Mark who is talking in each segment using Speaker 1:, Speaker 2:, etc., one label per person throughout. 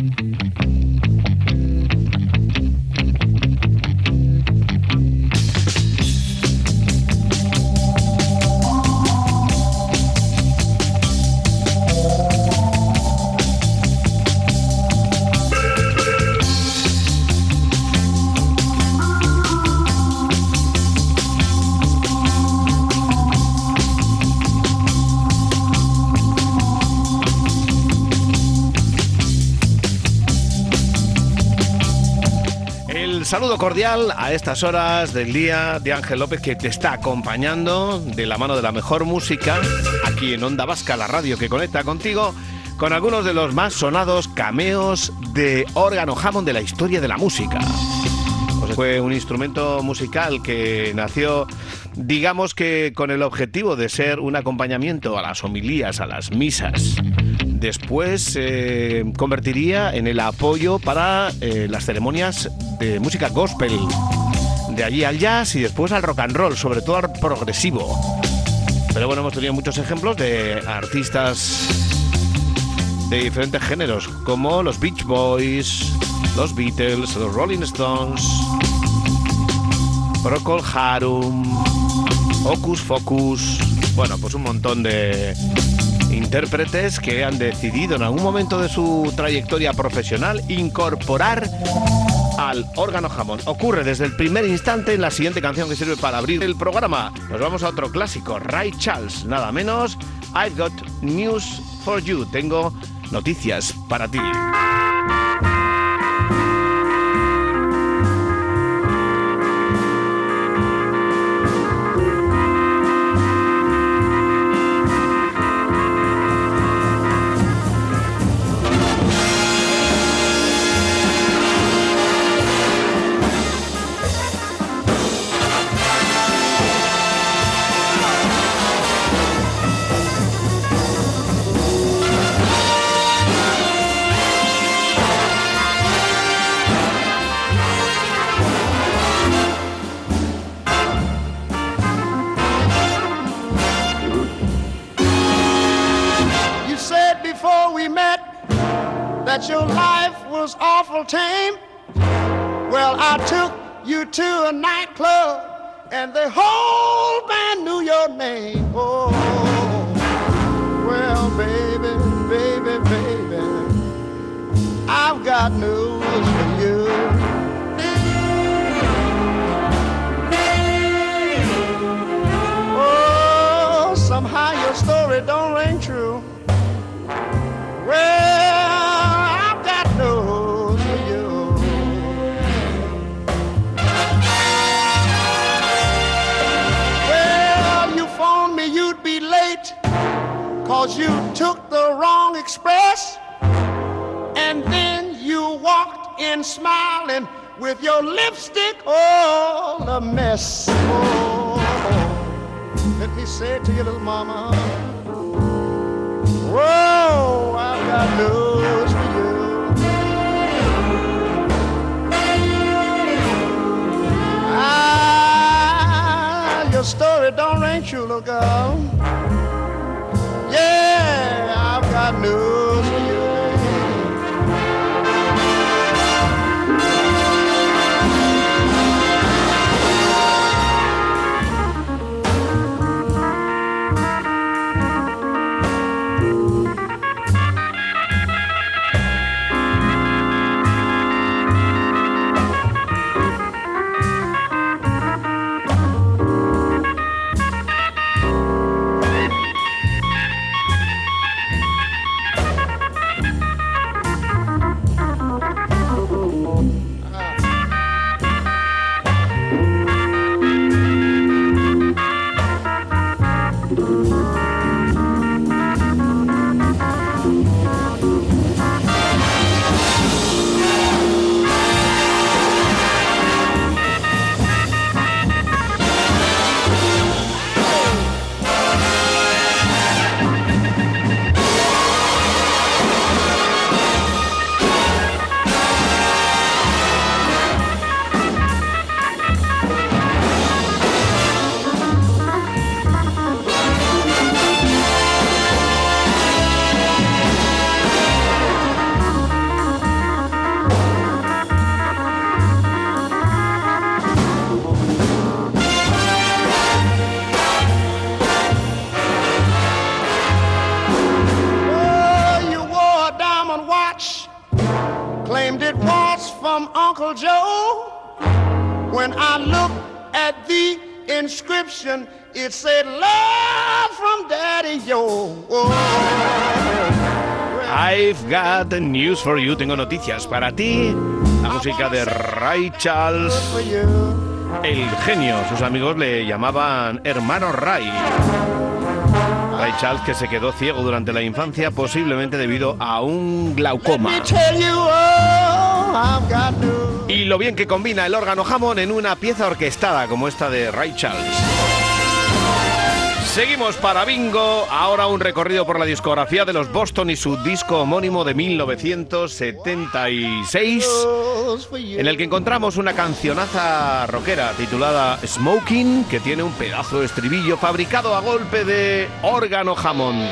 Speaker 1: Saludo cordial a estas horas del día de Ángel López, que te está acompañando de la mano de la mejor música aquí en Onda Vasca, la radio que conecta contigo, con algunos de los más sonados cameos de órgano Hammond de la historia de la música. Pues fue un instrumento musical que nació, digamos que con el objetivo de ser un acompañamiento a las homilías, a las misas. Después se convertiría en el apoyo para las ceremonias de música gospel, de allí al jazz y después al rock and roll, sobre todo al progresivo. Pero bueno, hemos tenido muchos ejemplos de artistas de diferentes géneros, como los Beach Boys, los Beatles, los Rolling Stones, Procol Harum, Hocus Focus. Bueno, pues un montón de intérpretes que han decidido en algún momento de su trayectoria profesional incorporar al órgano Hammond. Ocurre desde el primer instante en la siguiente canción que sirve para abrir el programa. Nos vamos a otro clásico, Ray Charles, nada menos. I've got news for you. Tengo noticias para ti.
Speaker 2: That your life was awful tame. Well, I took you to a nightclub and the whole band knew your name. Oh, well, baby, baby, baby, I've got news for you. Oh, somehow your story don't ring true. Well, I've got news for you. Well, you phoned me you'd be late 'cause you took the wrong express. And then you walked in smiling with your lipstick all a mess. Oh, let me say it to you, little mama. Whoa, I've got news for you. Your story don't ring true, little girl. Yeah, I've got news for you. claimed it was from Uncle Joe. When I looked at the inscription, it said, love from Daddy Yo.
Speaker 1: I've got news for you. Tengo noticias para ti. La música de Ray Charles, el genio. Sus amigos le llamaban Hermano Ray. Ray Charles, que se quedó ciego durante la infancia, posiblemente debido a un glaucoma. Y lo bien que combina el órgano Hammond en una pieza orquestada como esta de Ray Charles. Seguimos para Bingo, ahora un recorrido por la discografía de los Boston y su disco homónimo de 1976, en el que encontramos una cancionaza rockera titulada Smoking, que tiene un pedazo de estribillo fabricado a golpe de órgano Hammond.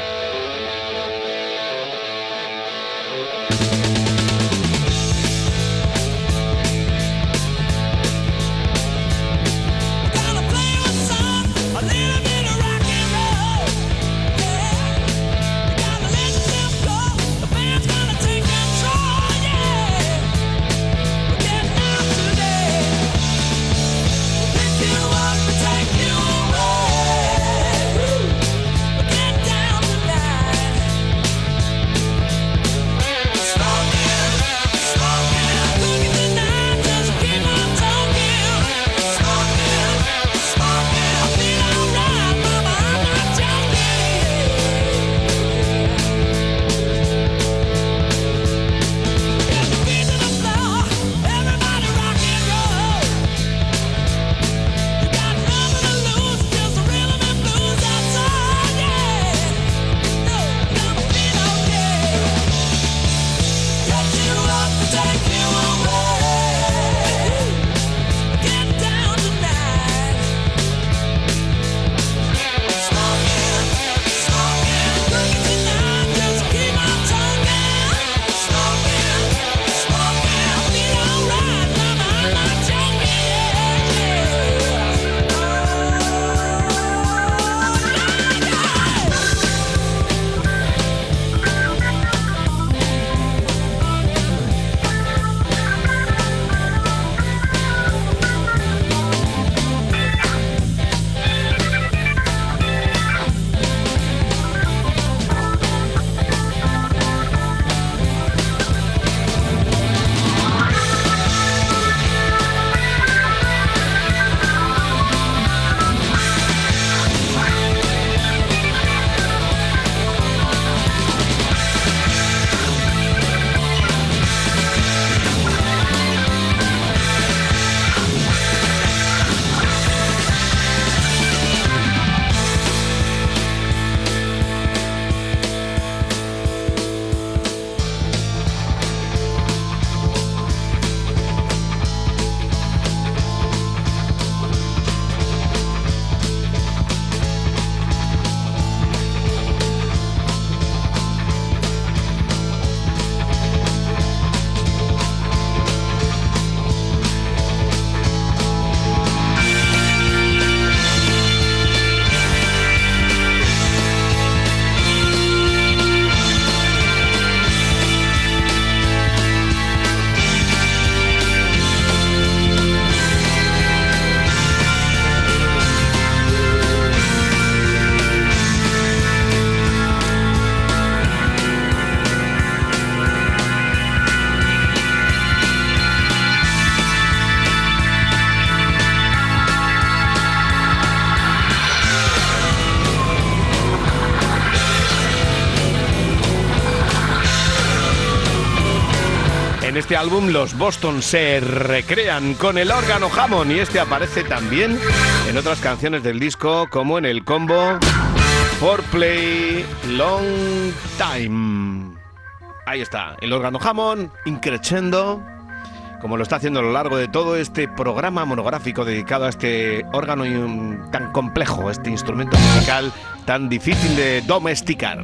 Speaker 1: Este álbum los Boston se recrean con el órgano Hammond y este aparece también en otras canciones del disco como en el combo For Play Long Time. Ahí está, el órgano Hammond increciendo, como lo está haciendo a lo largo de todo este programa monográfico dedicado a este órgano tan complejo, este instrumento musical tan difícil de domesticar.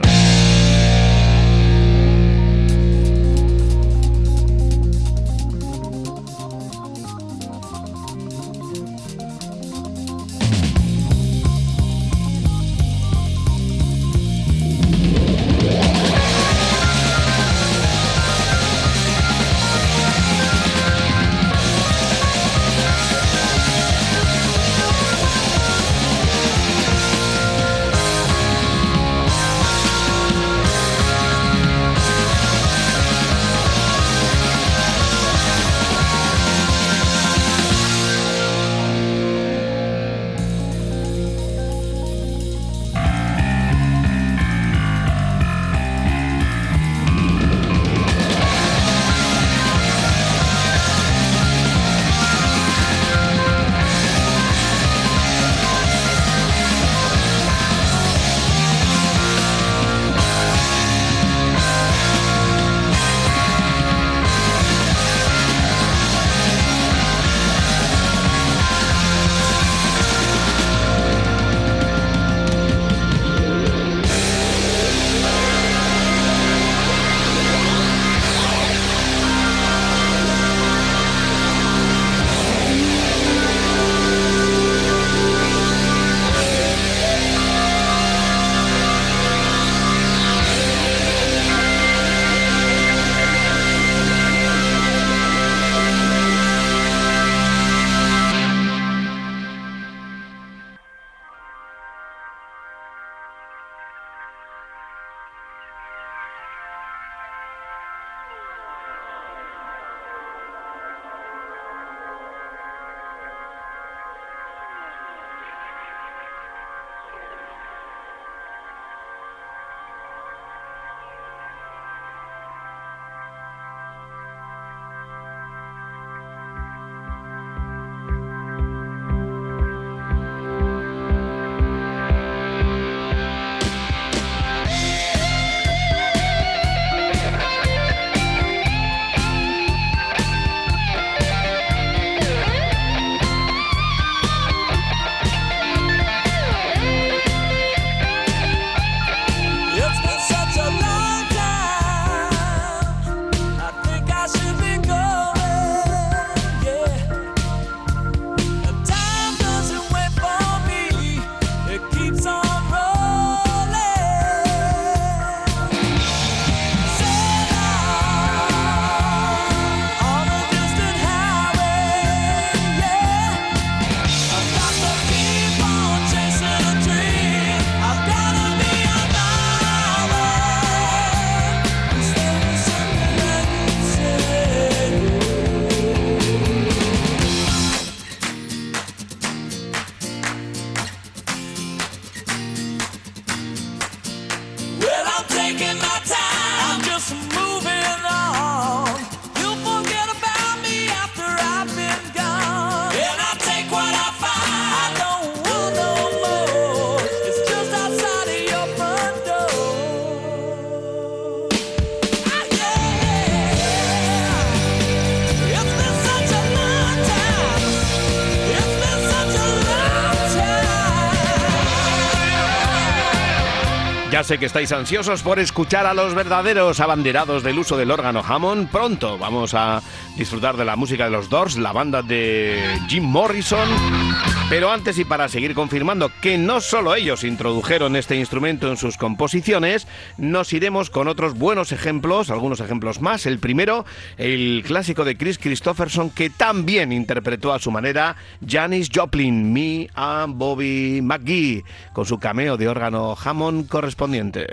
Speaker 1: Ya sé que estáis ansiosos por escuchar a los verdaderos abanderados del uso del órgano Hammond. Pronto vamos a disfrutar de la música de los Doors, la banda de Jim Morrison. Pero antes, y para seguir confirmando que no solo ellos introdujeron este instrumento en sus composiciones, nos iremos con otros buenos ejemplos, algunos ejemplos más. El primero, el clásico de Chris Christopherson, que también interpretó a su manera Janis Joplin, Me and Bobby McGee, con su cameo de órgano Hammond correspondiente.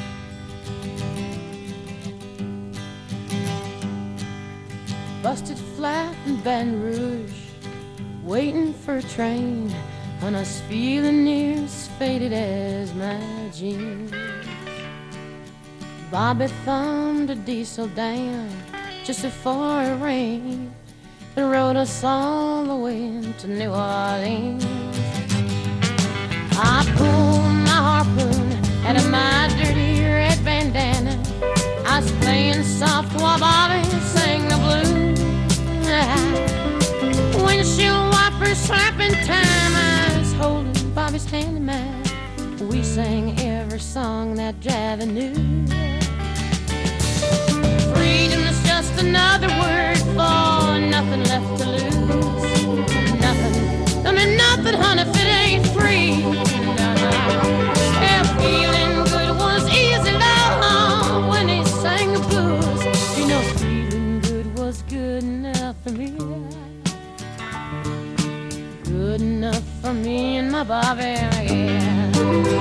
Speaker 3: Busted flat in Baton Rouge, waiting for a train, and I was feeling near as faded as my jeans. Bobby thumbed a diesel down just before it rained and rode us all the way to New Orleans. I pulled my harpoon out of my dirty red bandana. I was playing soft while Bobby sang the blues. Windshield wipers slapping time, I was holding Bobby's hand in mine. We sang every song that Javi knew. Freedom is just another word for nothing left to lose. Nothing, I mean nothing, honey, if it ain't free. Yeah, feeling good was easy, love, when he sang the blues. You know, feeling good was good enough for me. Good enough for me and my Bobby, yeah.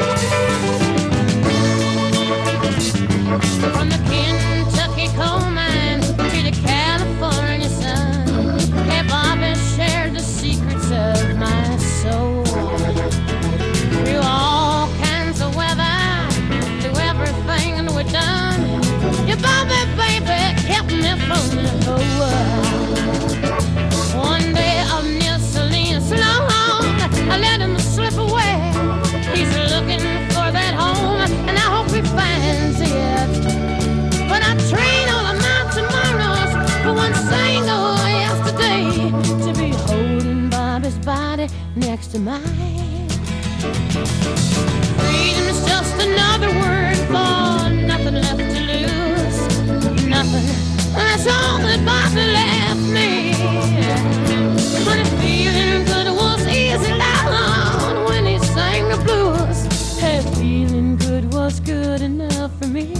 Speaker 3: From the Kentucky coal mine to the California sun, yeah, Bobby shared the secrets of my soul. Through all kinds of weather, through everything that we've done, yeah, Bobby, baby, kept me from the whole world. One day of near Salinas long, I let him slip away. He's looking for that home, and I hope he finds it. But I train all of my tomorrows for one single yesterday, to be holding Bobby's body next to mine. Freedom is just another word for nothing left to lose. Nothing, that's all that Bobby left me. But feeling good was easy down when he sang the blues. Hey, feeling good was good enough for me.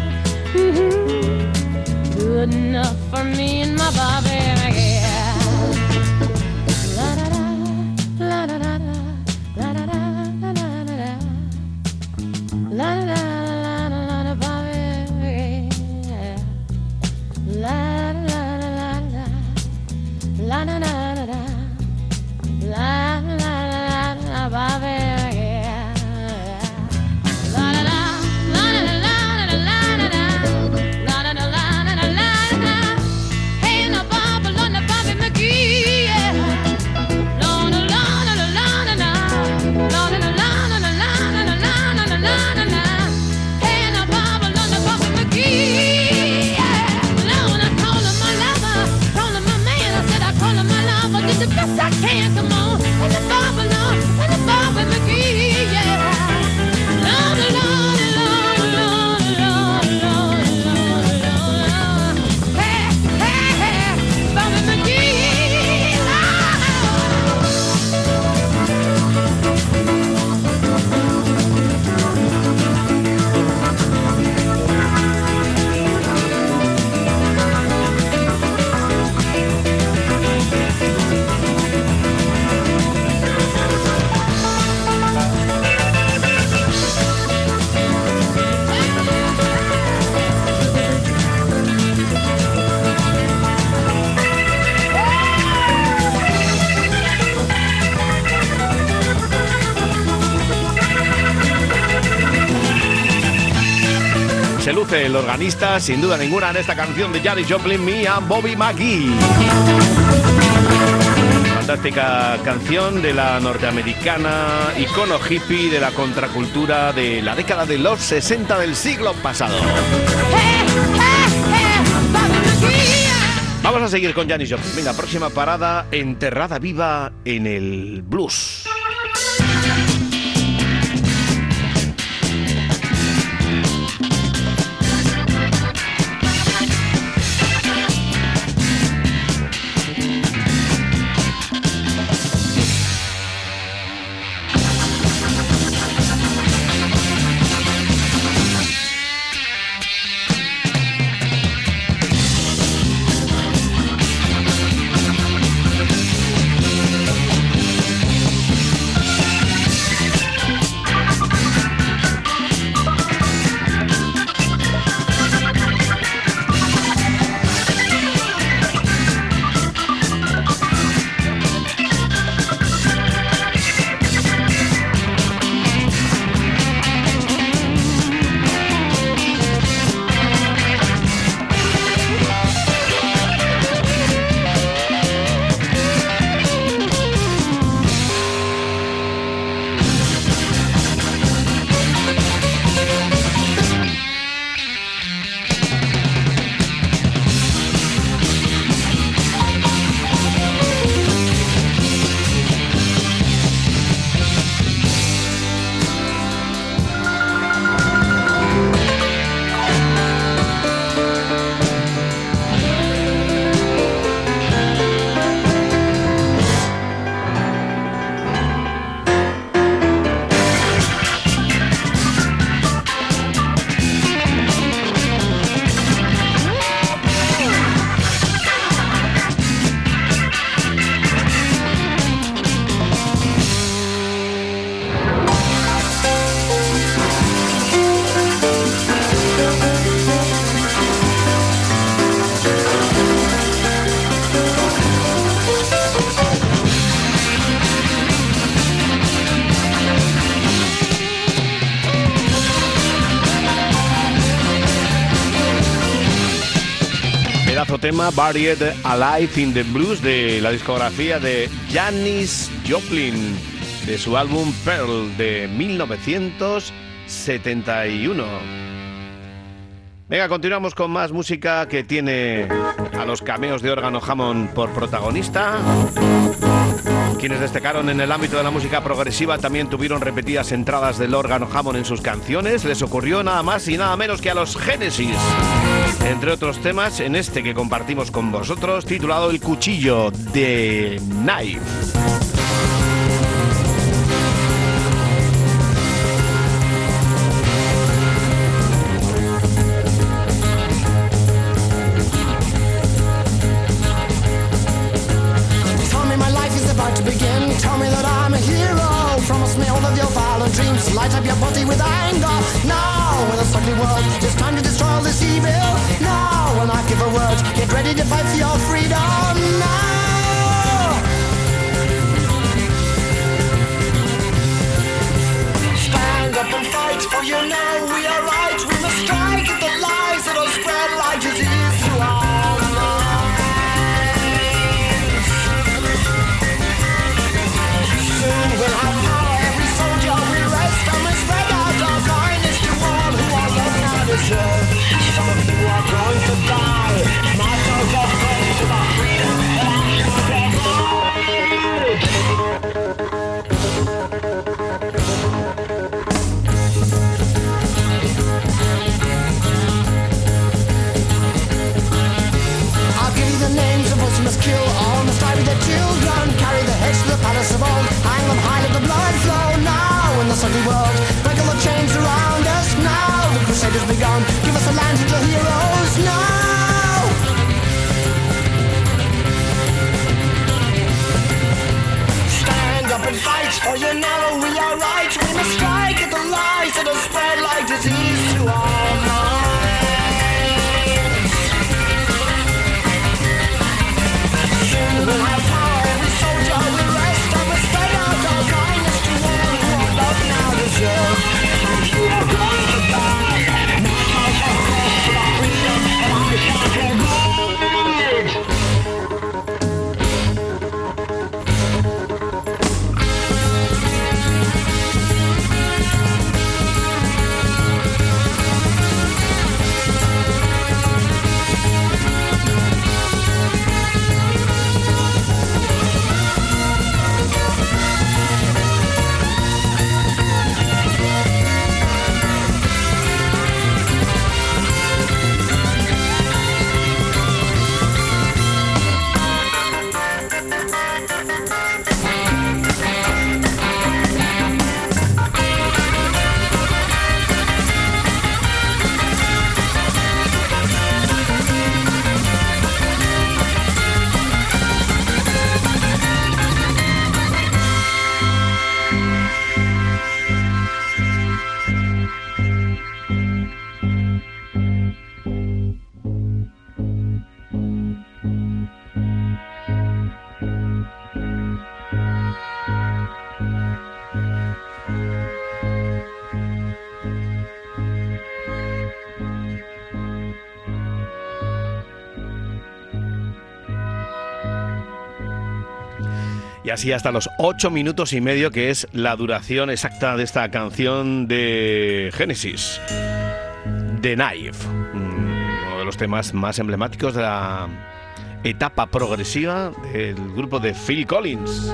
Speaker 3: Mm-hmm. Good enough for me and my Bobby, yeah. La da da, la da da da, la da da, la da da da, la da da, la da Bobby, yeah. La da da la da, la da da da, la da da Bobby, yeah. La da da, la da da la da la da, la da da la da la da. Hey, na Bobby, na Bobby McGee, yeah. La da la da la da da, la da da la da la da la da la da. Hey, na Bobby, na Bobby McGee, yeah. Now when I call him my lover, call him my man, I said I call him my lover, did the best I can, come on. And the Bobby, and the Bobby McGee, yeah. La da la da la da la da la. Hey, hey, hey, Bobby McGee, la.
Speaker 1: Se luce el organista, sin duda ninguna, en esta canción de Janis Joplin, Me and Bobby McGee. Fantástica canción de la norteamericana icono hippie de la contracultura de la década de los 60 del siglo pasado. Vamos a seguir con Janis Joplin. Venga, próxima parada, enterrada viva en el blues. Pedazo tema, Buried Alive in the Blues, de la discografía de Janis Joplin, de su álbum Pearl de 1971. Venga, continuamos con más música que tiene a los cameos de órgano Hammond por protagonista. Quienes destacaron en el ámbito de la música progresiva también tuvieron repetidas entradas del órgano Hammond en sus canciones. Les ocurrió nada más y nada menos que a los Genesis, entre otros temas en este que compartimos con vosotros, titulado El Cuchillo, de Knife.
Speaker 4: Light up your body with anger. Now, with a ugly world, it's time to destroy all this evil. Now, when I give a word, get ready to fight for your freedom. Now, stand up and fight, for you know we are right. We must strike at the lies that are spread like disease through our minds. Soon we'll have power. Some of you are going to die. My souls are going to the freedom that I'll give you the names of those you must kill. All must die with their children. Carry the heads to the palace of old. Hang them high, let the blood flow. Now in the ugly world, break all the chains around us. Now the crusade has begun. Give us a land of your heroes now. Stand up and fight, for you know we are right. We must strike at the lies that are spread like disease through our minds. Soon we'll have power, every soldier will rest, and we'll spread out our kindness to all who our love now deserve. You are going to die.
Speaker 1: Y así hasta los 8 minutos y medio, que es la duración exacta de esta canción de Genesis, The Knife, uno de los temas más emblemáticos de la etapa progresiva del grupo de Phil Collins.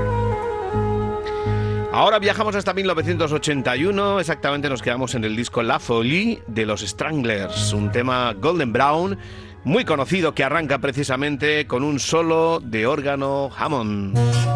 Speaker 1: Ahora viajamos hasta 1981, exactamente nos quedamos en el disco La Folie de los Stranglers, un tema Golden Brown muy conocido que arranca precisamente con un solo de órgano Hammond.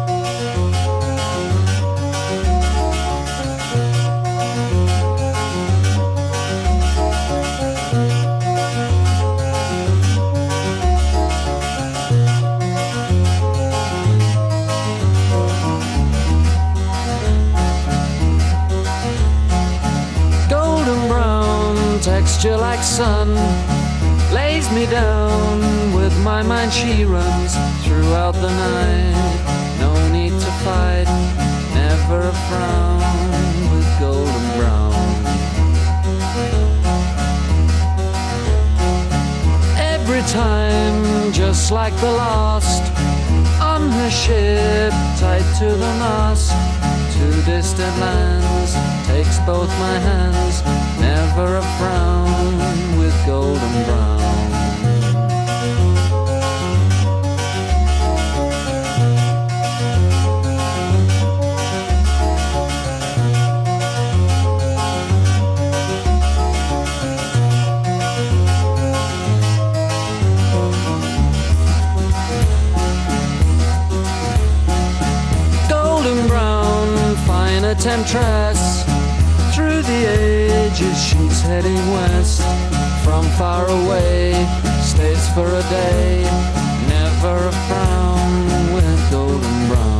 Speaker 5: Golden brown, texture like sun, lays me down. With my mind she runs throughout the night. No need to fight, never a frown with golden brown. Every time just like the last. On her ship, tied to the mast, to distant lands, takes both my hands, never a frown, with golden brown. Temptress, through the ages she's heading west. From far away, stays for a day, never a frown, with golden brown.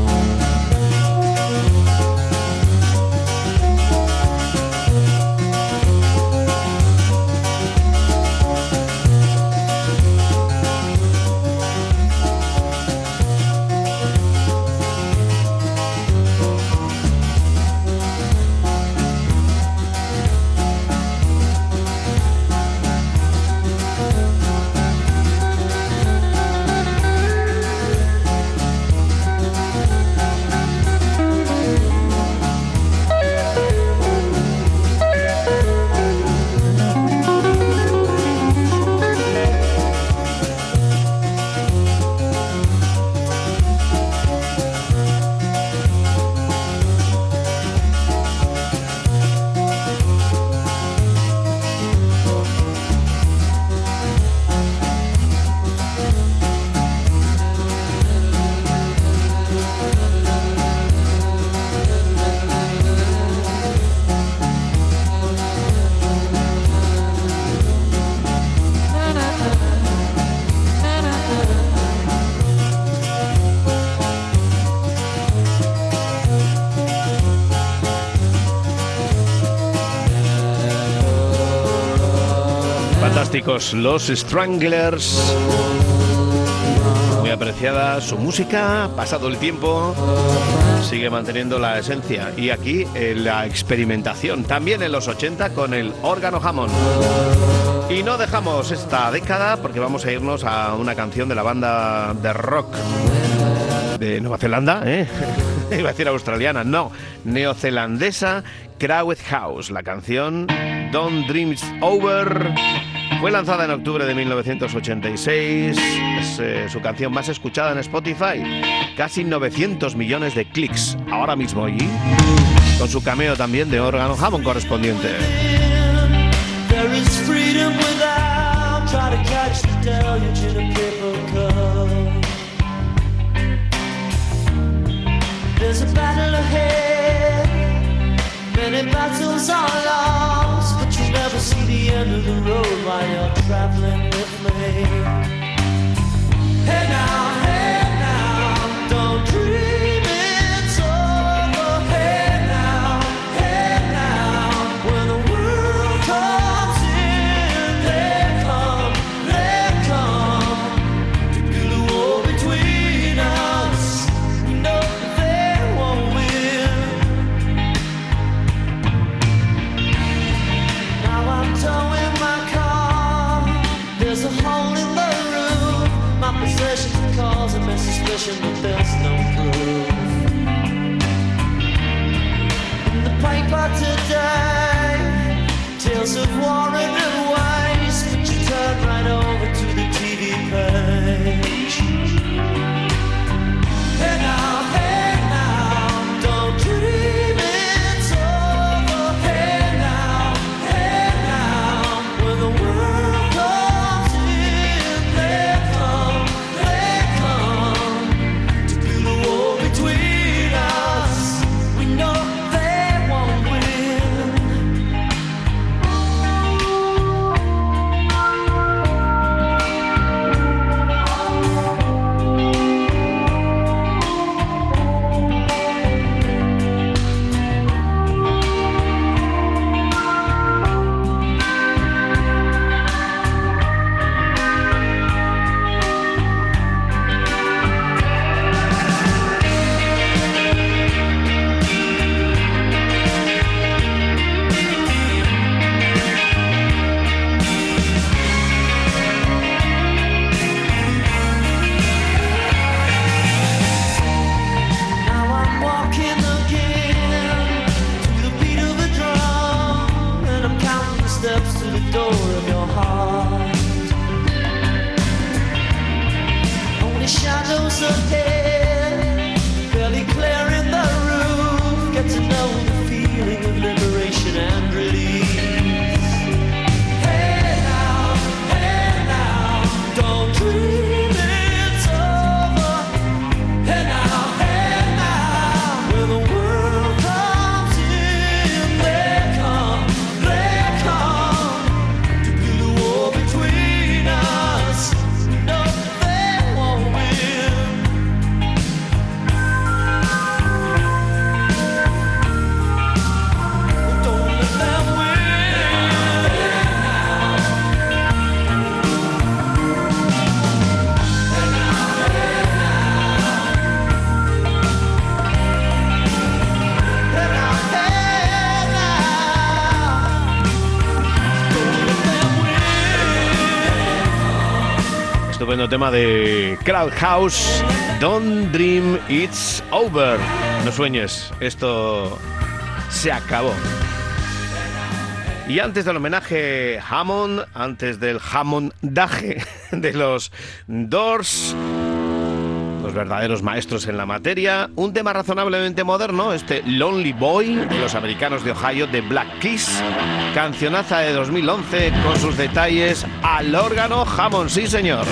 Speaker 1: Los Stranglers, muy apreciada su música, pasado el tiempo sigue manteniendo la esencia, y aquí la experimentación también en los 80 con el órgano Hammond. Y no dejamos esta década porque vamos a irnos a una canción de la banda de rock de Nueva Zelanda, iba a decir australiana, no, neozelandesa, Crowded House. La canción Don't Dream It's Over fue lanzada en octubre de 1986, es su canción más escuchada en Spotify, casi 900 millones de clics ahora mismo, y con su cameo también de órgano Hammond correspondiente.
Speaker 6: There is freedom without trying to catch the deluge in a paper cup. There's a battle ahead, many battles are lost, but you never see the end of the road while you're traveling with me. Hey now, don't dream it's over. Hey now, when the world comes in, they come to build a wall between us. We know they won't win. Now I'm towing my car, there's a hole in the roof. My possession causing me suspicion, but there's no proof. In the paper today, tales of war and waste, but you turn right over to the TV page. Hey now, don't dream it's over. Hey now, when the world comes in, they come to build a wall between us. We know they won't win.
Speaker 1: Estupendo tema de Crowd House, Don't Dream It's Over. No sueñes, esto se acabó. Y antes del homenaje Hammond, antes del Hammondaje de los Doors, los verdaderos maestros en la materia, un tema razonablemente moderno, este Lonely Boy de los americanos de Ohio, de Black Keys, cancionaza de 2011 con sus detalles al órgano Hammond, sí señor.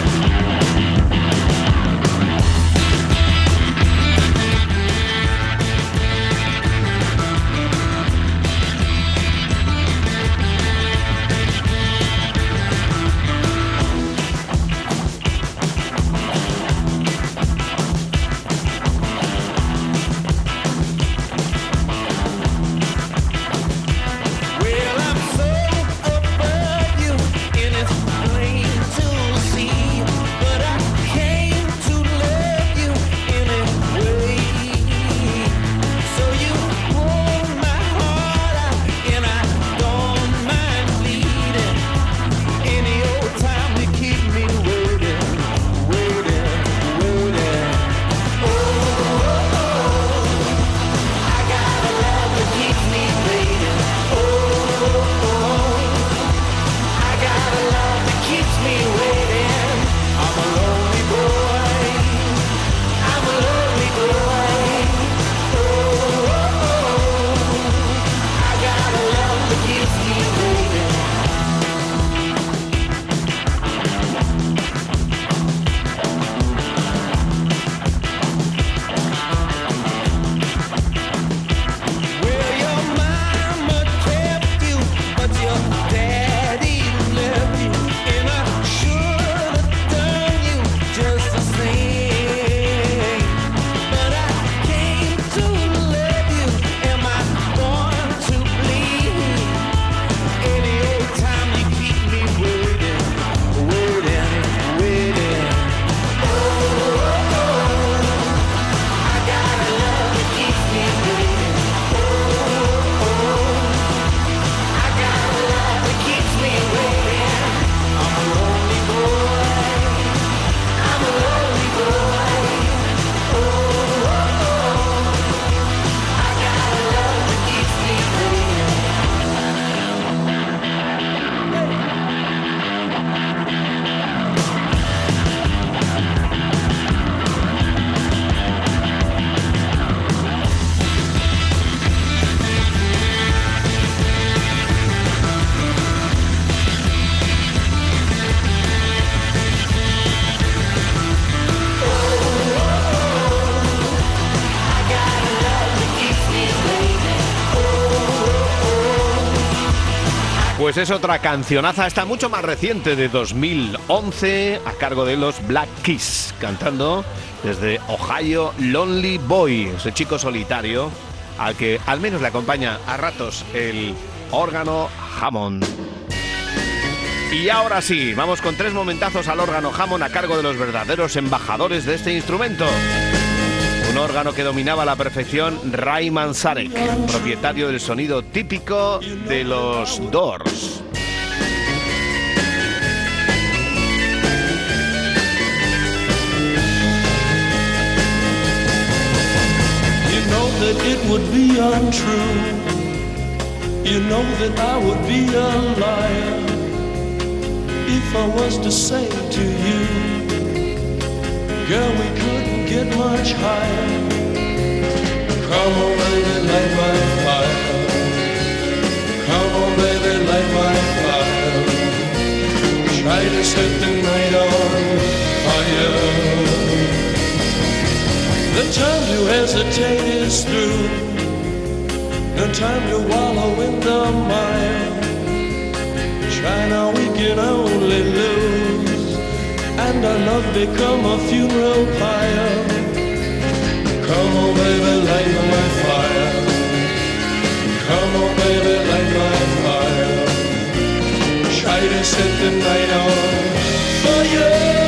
Speaker 1: Pues es otra cancionaza, esta mucho más reciente, de 2011, a cargo de los Black Keys, cantando desde Ohio Lonely Boy, ese chico solitario al que al menos le acompaña a ratos el órgano Hammond. Y ahora sí, vamos con 3 momentazos al órgano Hammond a cargo de los verdaderos embajadores de este instrumento. Un órgano que dominaba a la perfección Ray Manzarek, propietario del sonido típico de los Doors.
Speaker 7: You know that it would be untrue. You know that I would be a liar if I was to say to you, girl, we couldn't get much higher. Come on, baby, light my fire. Come on, baby, light my fire. Try to set the night on fire. The time to hesitate is through. No time to wallow in the mire. Try now, we can only lose, and our love become a funeral pyre. Come on, baby, light my fire. Come on, baby, light my fire. Try to set the night on fire.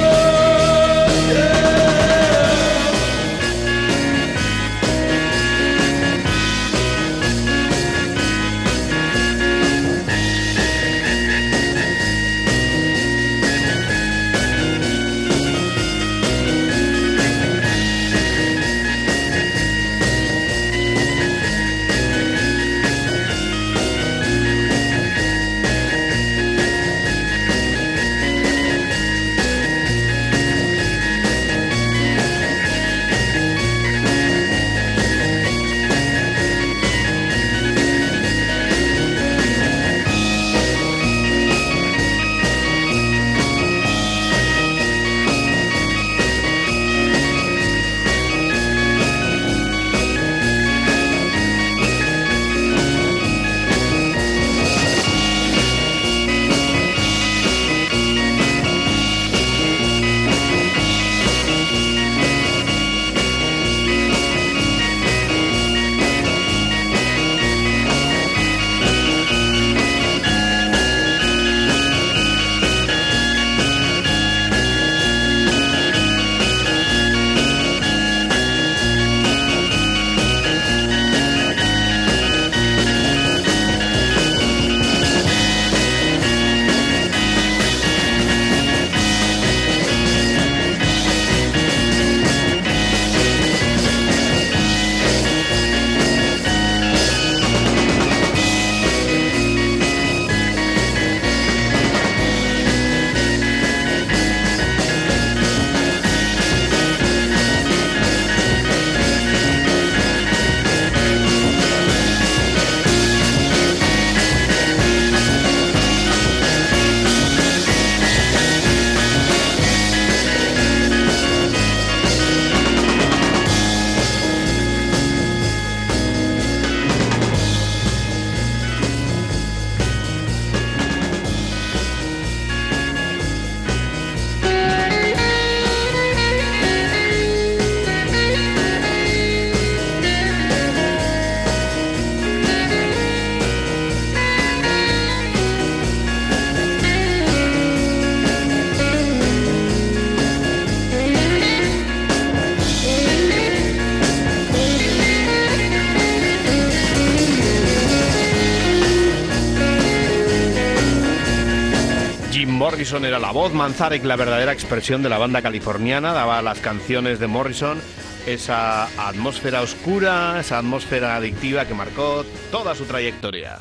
Speaker 1: Morrison era la voz, Manzarek la verdadera expresión de la banda californiana, daba a las canciones de Morrison esa atmósfera oscura, esa atmósfera adictiva que marcó toda su trayectoria.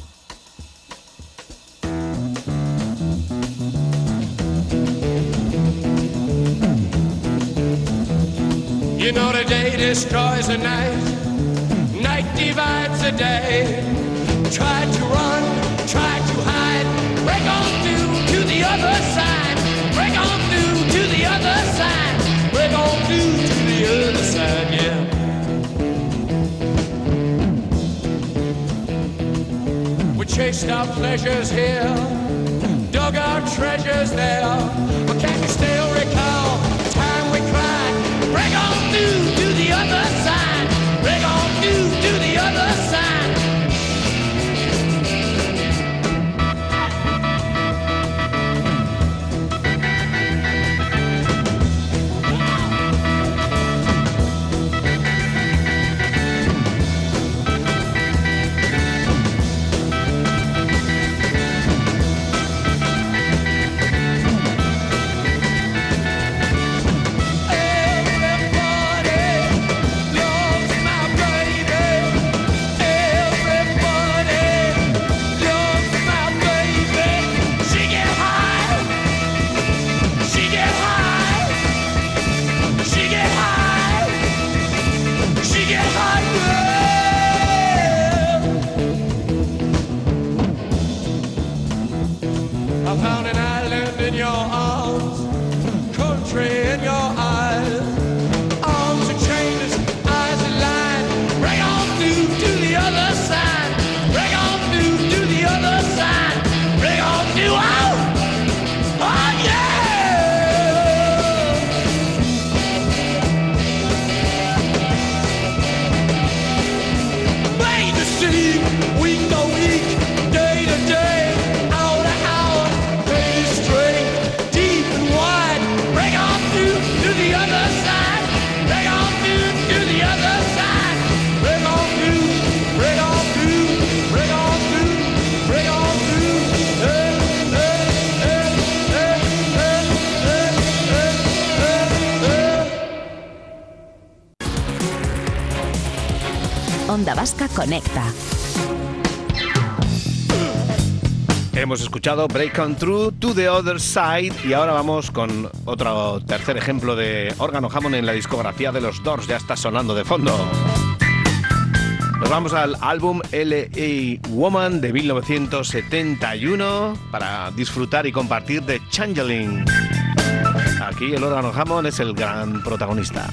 Speaker 7: You know the day destroys the night, night divides the day. Try to run, try to hide, break on through to the other side, break on through to the other side, break on through to the other side, yeah. We chased our pleasures here, dug our treasures there, but can you still recall the time we cried? Break on through to the other side, break on through to the other side. I found an island in your arms, country in your eyes, arms are chainless, eyes are lined. Break on through to the other side, break on through to the other side, break on through, oh, oh yeah! Made to see, week to week, day to day.
Speaker 8: Onda Vasca Conecta.
Speaker 1: Hemos escuchado Break On Through to the Other Side y ahora vamos con otro tercer ejemplo de órgano Hammond en la discografía de los Doors. Ya está sonando de fondo. Nos vamos al álbum L.A. Woman de 1971 para disfrutar y compartir de Changeling. Aquí el órgano Hammond es el gran protagonista.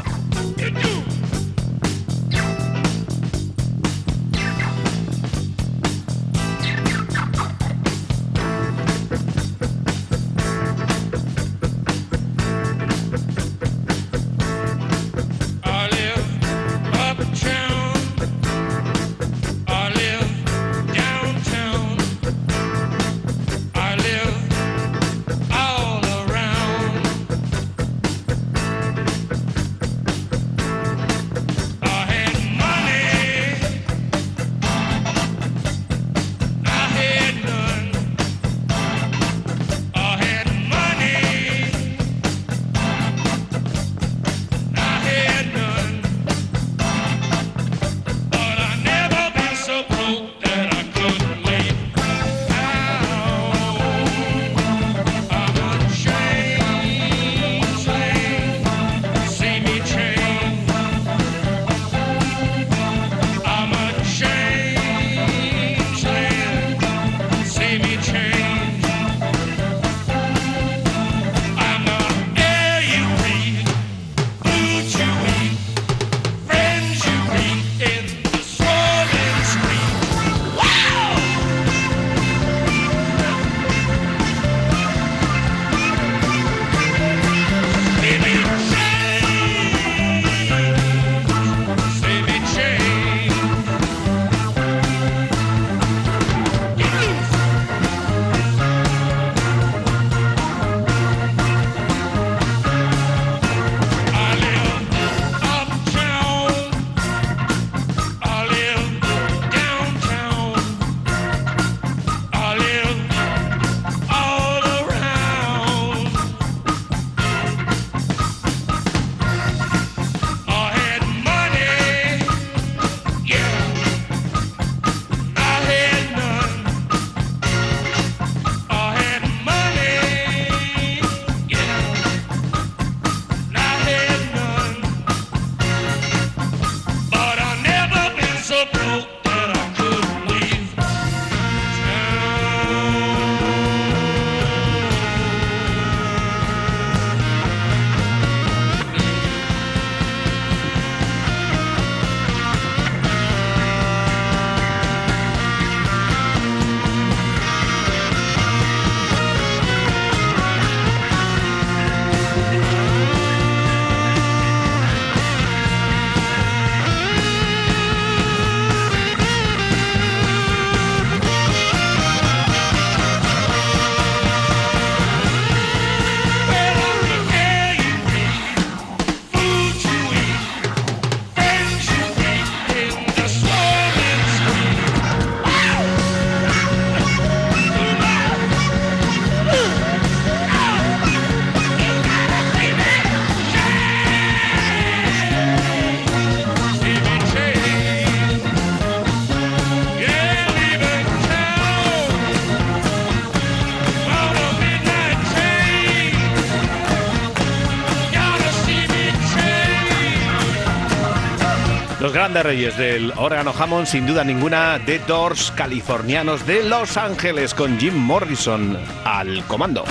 Speaker 1: Los grandes reyes del órgano Hammond, sin duda ninguna, The Doors, californianos de Los Ángeles, con Jim Morrison al comando.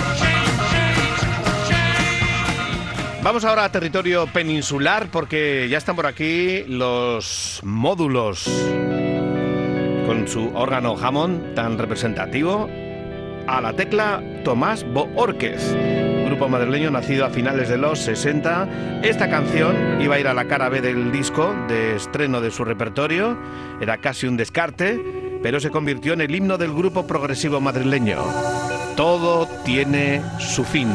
Speaker 1: Vamos ahora a territorio peninsular porque ya están por aquí los módulos con su órgano Hammond tan representativo, a la tecla Tomás Boórquez, grupo madrileño nacido a finales de los 60. Esta canción iba a ir a la cara B del disco de estreno de su repertorio, era casi un descarte, pero se convirtió en el himno del grupo progresivo madrileño. Todo tiene su fin.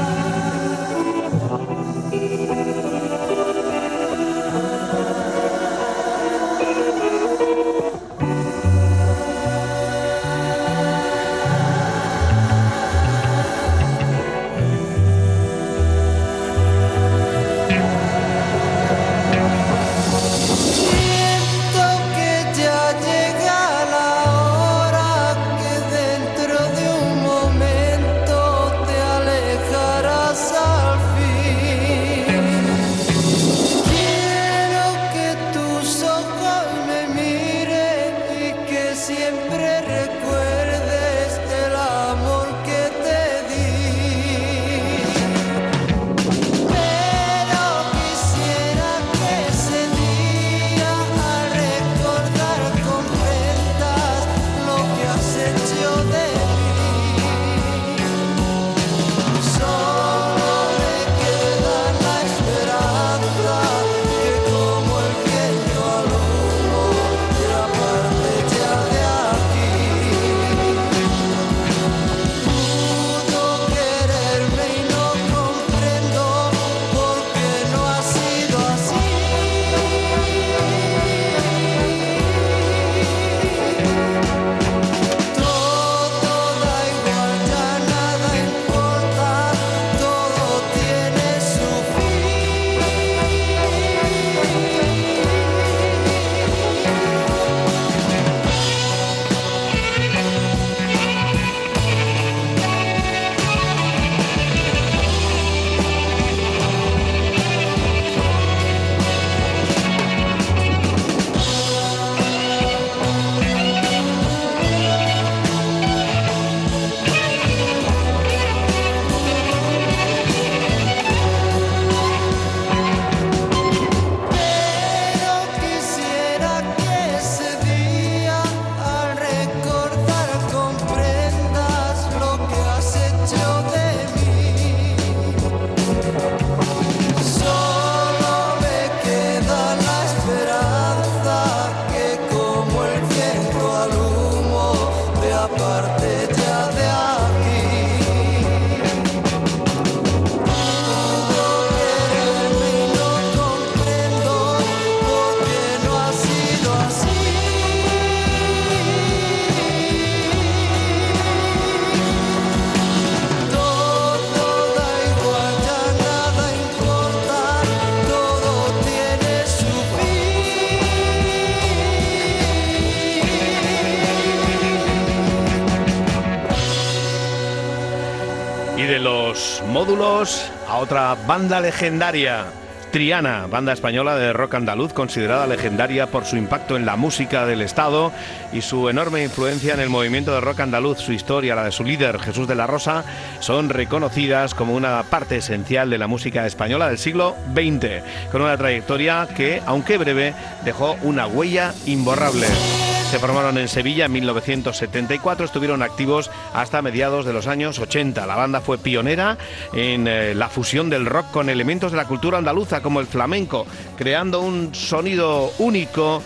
Speaker 1: Módulos a otra banda legendaria, Triana, banda española de rock andaluz considerada legendaria por su impacto en la música del Estado y su enorme influencia en el movimiento de rock andaluz. Su historia, la de su líder, Jesús de la Rosa, son reconocidas como una parte esencial de la música española del siglo XX, con una trayectoria que, aunque breve, dejó una huella imborrable. Se formaron en Sevilla en 1974, estuvieron activos hasta mediados de los años 80. La banda fue pionera en la fusión del rock con elementos de la cultura andaluza como el flamenco, creando un sonido único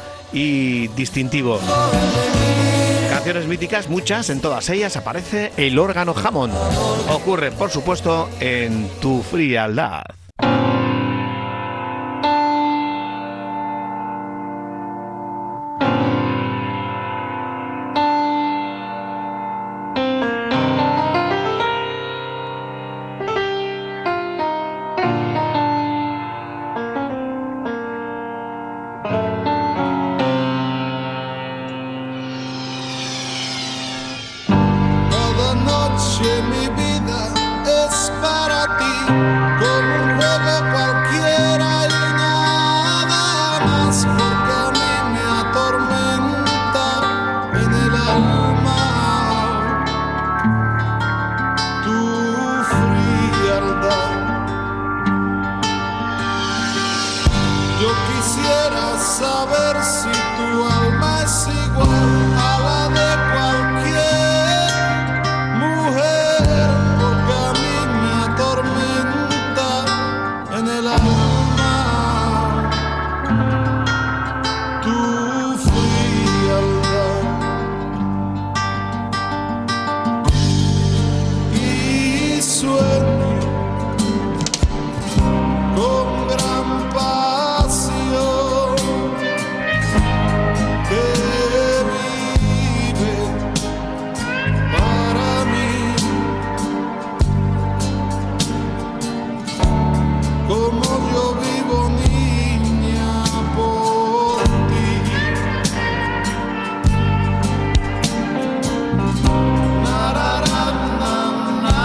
Speaker 1: y distintivo. Canciones míticas, muchas, en todas ellas aparece el órgano Hammond. Ocurre, por supuesto, en Tu frialdad.
Speaker 9: Mi vida es para ti, como un quisiera saber si tu alma es igual a la de cualquier mujer, porque a mí me atormenta en el alma tu frialdad. Y sueño con gran pasión que vive para mí, como yo vivo, niña, por ti. Na, na, na, na, na,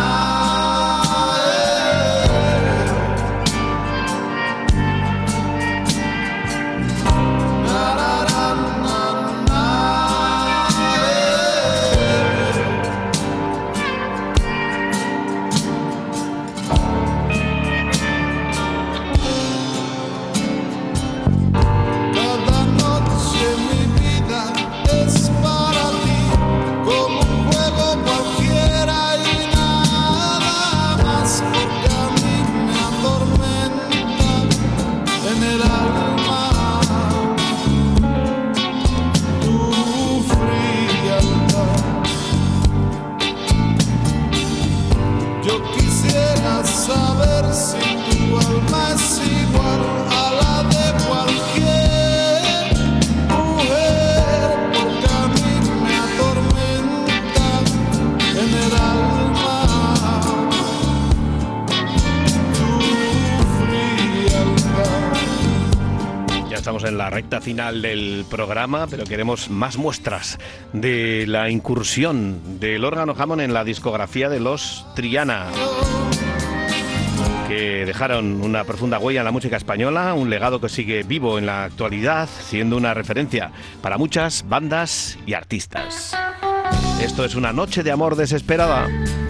Speaker 9: na, na, na, na, Cada noche mi vida es para ti, como un juego cualquiera y nada más, porque a mí me atormenta en el alma tu frialdad. Yo quisiera saber si tu alma es igual a la de cualquier mujer, porque a mí me atormenta en el alma tu frialdad.
Speaker 1: Ya estamos en la recta final del programa, pero queremos más muestras de la incursión del órgano Hammond en la discografía de los Triana, que dejaron una profunda huella en la música española, un legado que sigue vivo en la actualidad, siendo una referencia para muchas bandas y artistas. Esto es Una noche de amor desesperada.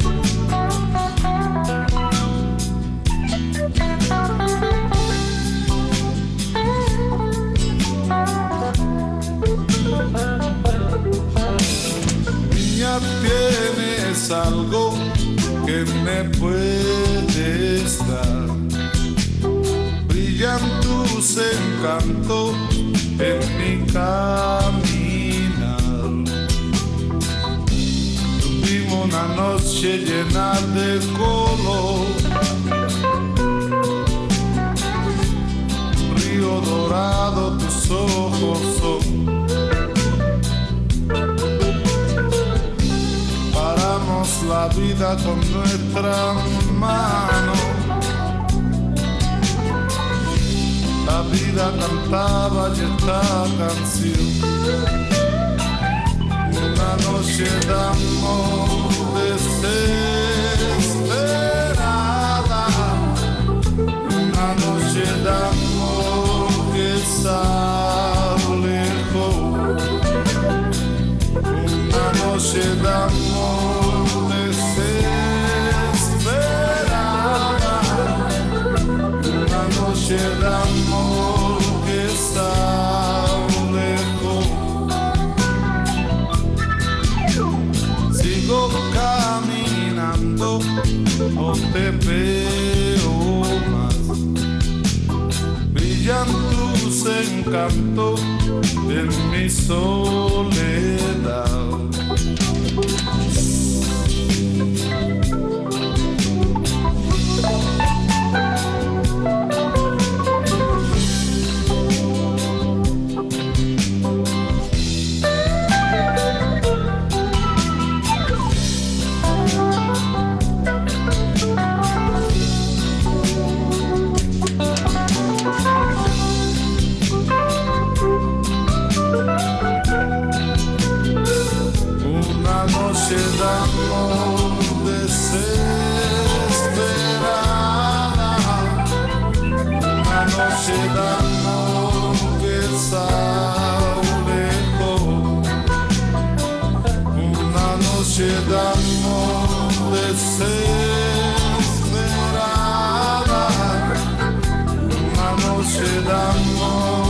Speaker 9: Niña, tienes algo que me puedes dar. Brillan tus encantos en mi caminar. Tuvimos una noche llena de color. Río dorado, tus ojos son. Paramos la vida con nuestra mano. La vida cantaba y esta canción. Una noche de amor desesperada. Una noche de amor que está lejos. Una noche de amor desesperada. Una noche de amor que está lejos. Sigo caminando, no te veo más. Brillan tus encantos en mi soledad. Desesperada, una noche de amor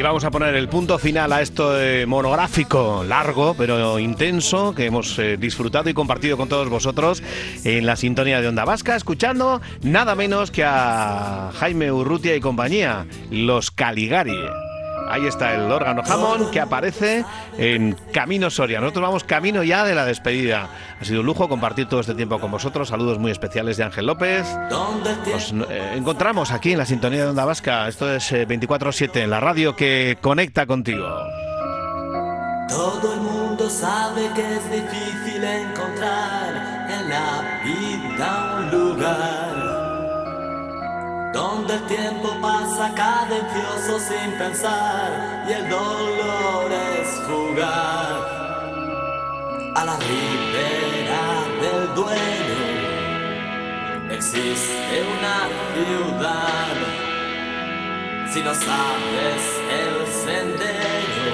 Speaker 1: vamos a poner el punto final a este monográfico largo pero intenso que hemos disfrutado y compartido con todos vosotros en la sintonía de Onda Vasca, escuchando nada menos que a Jaime Urrutia y compañía, los Caligari. Ahí está el órgano Hammond que aparece en Camino Soria. Nosotros vamos camino ya de la despedida. Ha sido un lujo compartir todo este tiempo con vosotros. Saludos muy especiales de Ángel López. Nos encontramos aquí en la sintonía de Onda Vasca. Esto es 24/7, en la radio que conecta contigo.
Speaker 6: Todo el mundo sabe que es difícil encontrar en la vida un lugar donde el tiempo pasa cadencioso sin pensar y el dolor es fugaz. A la ribera del Duero existe una ciudad. Si no sabes el sendero,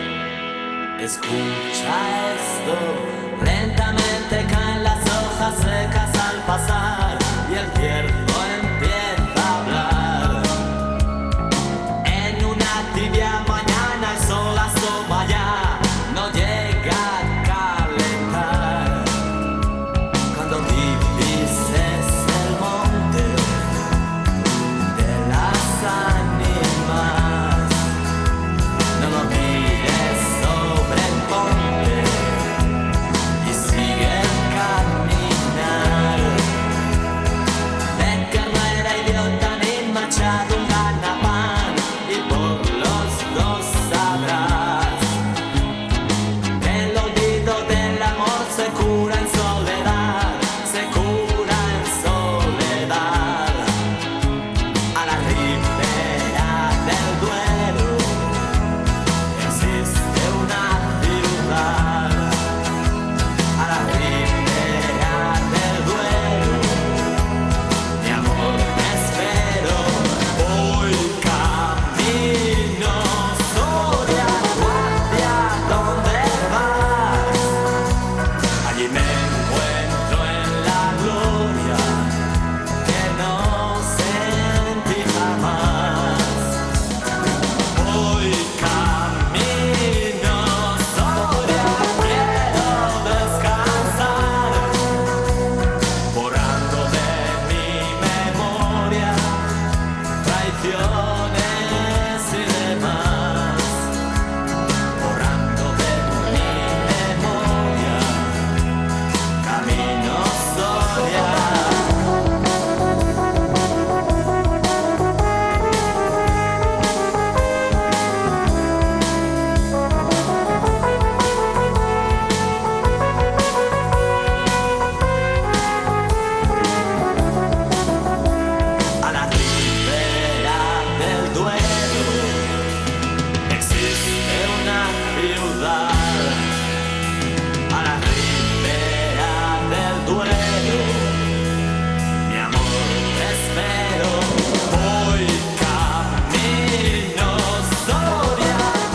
Speaker 6: escucha esto. Lentamente caen las hojas secas al pasar y el ciervo empieza a hablar. En una tibia mañana el sol asoma ya, no llega a calentar. Cuando divises el monte de las ánimas, no lo mires sobre el monte y sigue el caminar. De carrera idiota ni machado un ganapán y por los dos sabrás que el olvido del amor se cura en soledad, se cura en soledad. A la ribera del Duero existe una ciudad. A la ribera del Duero, mi amor, te espero. Voy camino Soria, hacia donde vas. Allí me encuentro en la gloria que no sentí jamás. Voy camino Soria, quiero descansar, borrando de mi memoria traiciones y demás. Borrando de mi memoria camino Soria. A la ribera del Duero existe una ciudad.